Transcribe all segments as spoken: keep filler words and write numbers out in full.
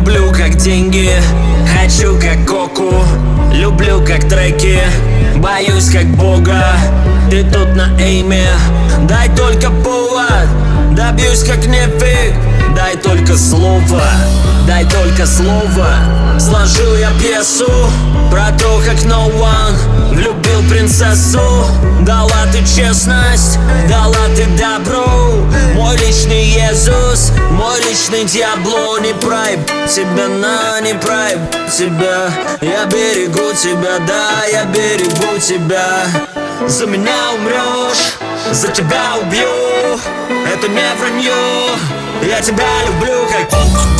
Люблю как деньги, хочу как коку. Люблю как треки, боюсь как Бога. Ты тут на эйме, дай только повод. Добьюсь как нефиг, дай только слово. Дай только слово. Сложил я пьесу про то, как no one влюбил принцессу. Дала ты честность, дала ты добро. Мой личный Иисус, мой личный Диабло. Не проеб тебя, на, не проеб тебя. Я берегу тебя, да, я берегу тебя. За меня умрешь, за тебя убью. Это не вранье, я тебя люблю как...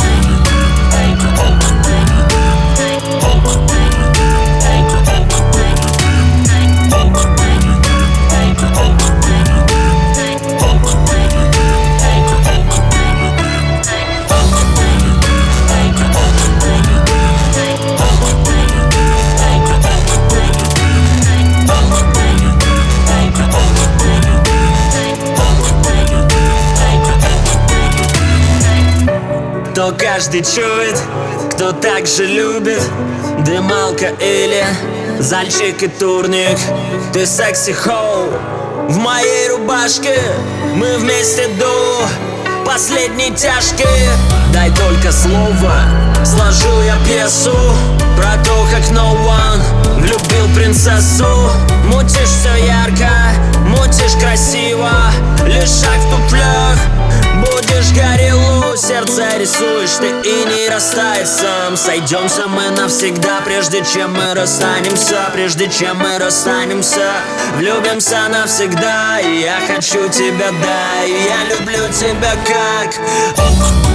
Кто каждый чует, кто так же любит. Дымалка или зальчик и турник. Ты секси-хоу в моей рубашке. Мы вместе до последней тяжки. Дай только слово. Сложил я пьесу про то, как no one влюбил принцессу. Мутишь все ярко, мутишь красиво. Лишь шаг в туфлях, будешь горело. Сердце рисуешь ты и не растает сам. Сойдемся мы навсегда, прежде чем мы расстанемся. Прежде чем мы расстанемся, влюбимся навсегда. И я хочу тебя, да, и я люблю тебя как...